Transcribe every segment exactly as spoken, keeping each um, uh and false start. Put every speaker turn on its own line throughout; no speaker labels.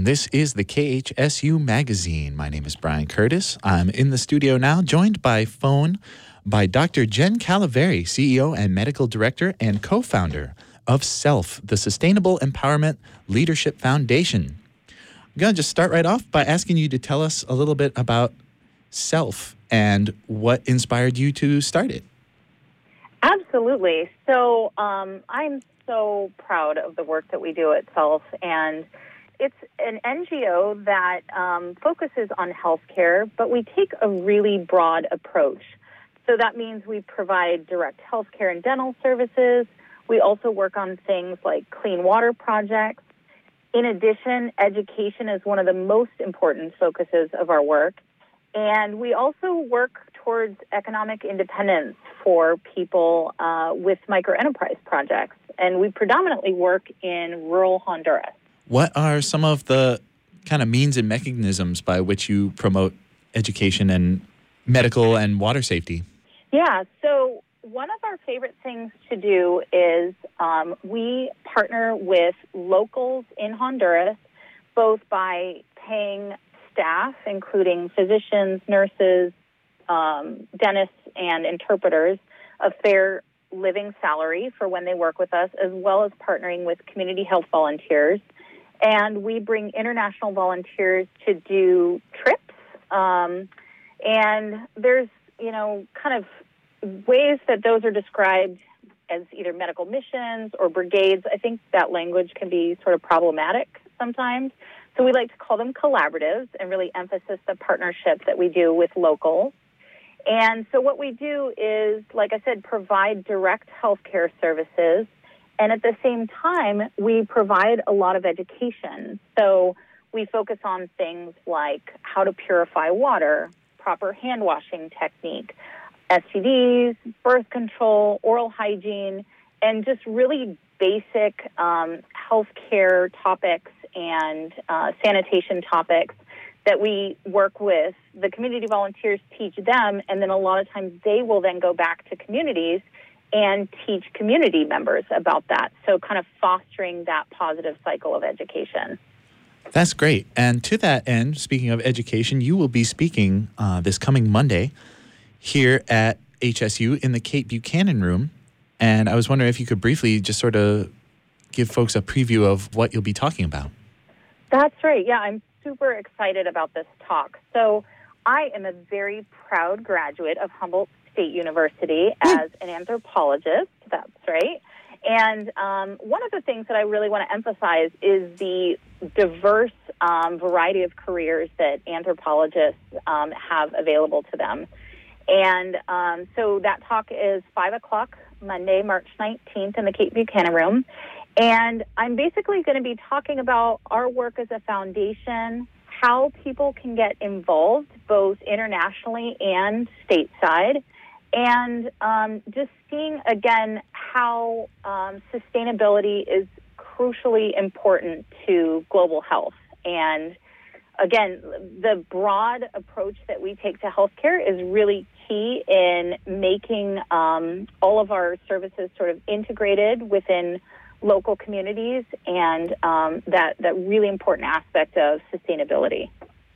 this is the K H S U Magazine. My name is Brian Curtis. I'm in the studio now, joined by phone by Doctor Jen Calaveri, C E O and Medical Director and co-founder of SELF, the Sustainable Empowerment Leadership Foundation. I'm going to just start right off by asking you to tell us a little bit about SELF and what inspired you to start it.
Absolutely. So um, I'm so proud of the work that we do at SELF, and it's an N G O that um, focuses on healthcare, but we take a really broad approach. So that means we provide direct healthcare and dental services. We also work on things like clean water projects. In addition, education is one of the most important focuses of our work. And we also work towards economic independence for people uh, with microenterprise projects. And we predominantly work in rural Honduras.
What are some of the kind of means and mechanisms by which you promote education and medical and water safety?
Yeah, so one of our favorite things to do is um, we partner with locals in Honduras, both by paying staff, including physicians, nurses, um, dentists, and interpreters, a fair living salary for when they work with us, as well as partnering with community health volunteers. And we bring international volunteers to do trips. Um, and there's, you know, kind of ways that those are described as either medical missions or brigades. I think that language can be sort of problematic sometimes. So we like to call them collaboratives and really emphasize the partnership that we do with locals. And so what we do is, like I said, provide direct healthcare services. And at the same time, we provide a lot of education. So we focus on things like how to purify water, proper hand washing technique, S T Ds, birth control, oral hygiene, and just really basic um, healthcare topics and uh, sanitation topics that we work with. The community volunteers teach them, and then a lot of times they will then go back to communities and teach community members about that. So kind of fostering that positive cycle of education.
That's great. And to that end, speaking of education, you will be speaking uh, this coming Monday here at H S U in the Kate Buchanan Room. And I was wondering if you could briefly just sort of give folks a preview of what you'll be talking about.
That's right. Yeah, I'm super excited about this talk. So I am a very proud graduate of Humboldt State University as an anthropologist. That's right. And um, one of the things that I really want to emphasize is the diverse um, variety of careers that anthropologists um, have available to them. And um, so that talk is five o'clock Monday, March nineteenth in the Kate Buchanan Room. And I'm basically going to be talking about our work as a foundation, how people can get involved both internationally and stateside, and um, just seeing, again, how um, sustainability is crucially important to global health. And again, the broad approach that we take to healthcare is really key in making um, all of our services sort of integrated within local communities and um, that, that really important aspect of sustainability.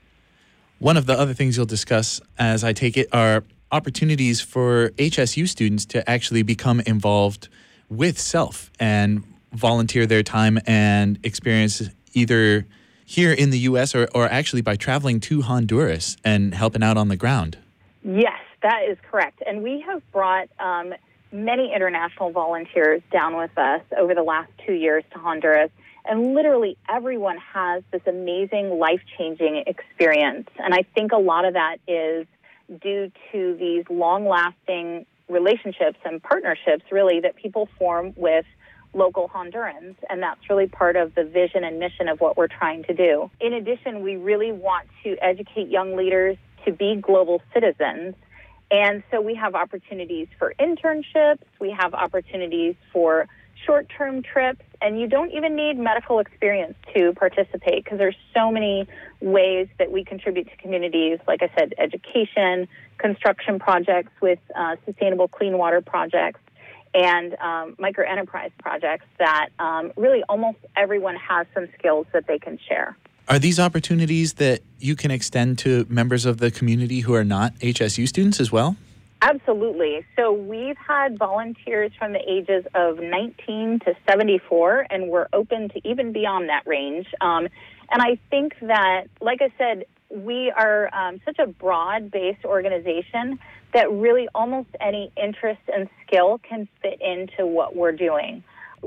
One of the other things you'll discuss, as I take it, are opportunities for H S U students to actually become involved with SELF and volunteer their time and experience either here in the U S or, or actually by traveling to Honduras and helping out on the ground.
Yes, that is correct. And we have brought um, many international volunteers down with us over the last two years to Honduras. And literally everyone has this amazing life-changing experience. And I think a lot of that is due to these long-lasting relationships and partnerships, really, that people form with local Hondurans. And that's really part of the vision and mission of what we're trying to do. In addition, we really want to educate young leaders to be global citizens. And so we have opportunities for internships, we have opportunities for short-term trips, and you don't even need medical experience to participate because there's so many ways that we contribute to communities, like I said, education, construction projects with uh, sustainable clean water projects, and um, microenterprise projects that um, really almost everyone has some skills that they can share.
Are these opportunities that you can extend to members of the community who are not H S U students as well?
Absolutely. So we've had volunteers from the ages of nineteen to seventy-four, and we're open to even beyond that range. Um, and I think that, like I said, we are um, such a broad-based organization that really almost any interest and skill can fit into what we're doing.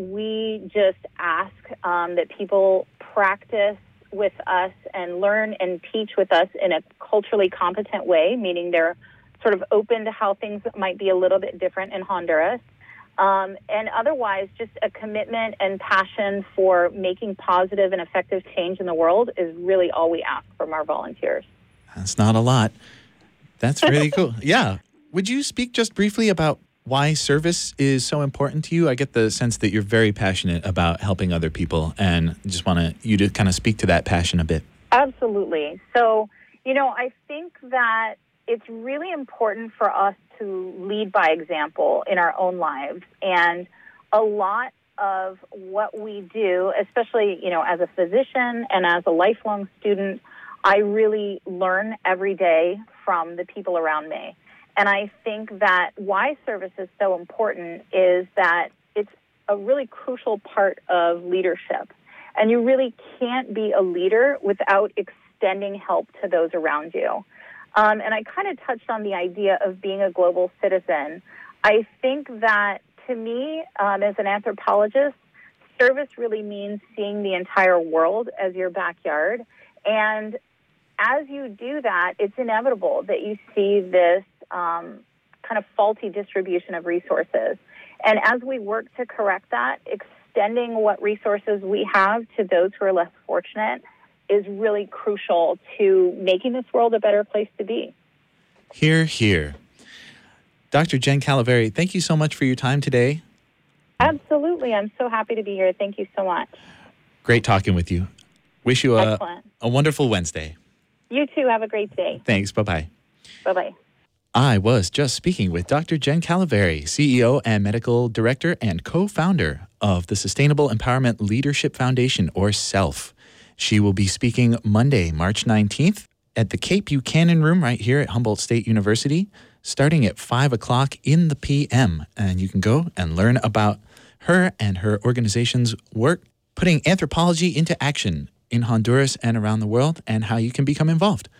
We just ask um, that people practice with us and learn and teach with us in a culturally competent way, meaning they're sort of open to how things might be a little bit different in Honduras. Um, and otherwise, just a commitment and passion for making positive and effective change in the world is really all we ask from our volunteers.
That's not a lot. That's really cool. Yeah. Would you speak just briefly about why service is so important to you? I get the sense that you're very passionate about helping other people, and just want to, you to kind of speak to that passion a bit.
Absolutely. So, you know, I think that it's really important for us to lead by example in our own lives. And a lot of what we do, especially, you know, as a physician and as a lifelong student, I really learn every day from the people around me. And I think that why service is so important is that it's a really crucial part of leadership. And you really can't be a leader without extending help to those around you. Um, and I kind of touched on the idea of being a global citizen. I think that, to me, um, as an anthropologist, service really means seeing the entire world as your backyard. And as you do that, it's inevitable that you see this um, kind of faulty distribution of resources. And as we work to correct that, extending what resources we have to those who are less fortunate is really crucial to making this world a better place to be.
Hear, hear. Doctor Jen Calaveri, thank you so much for your time today.
Absolutely. I'm so happy to be here. Thank you so much.
Great talking with you. Wish you a, a wonderful Wednesday.
You too. Have a great day.
Thanks. Bye-bye.
Bye-bye.
I was just speaking with Doctor Jen Calaveri, C E O and Medical Director and co-founder of the Sustainable Empowerment Leadership Foundation, or SELF. She will be speaking Monday, March nineteenth at the Kate Buchanan Room right here at Humboldt State University, starting at five o'clock in the p m. And you can go and learn about her and her organization's work putting anthropology into action in Honduras and around the world, and how you can become involved.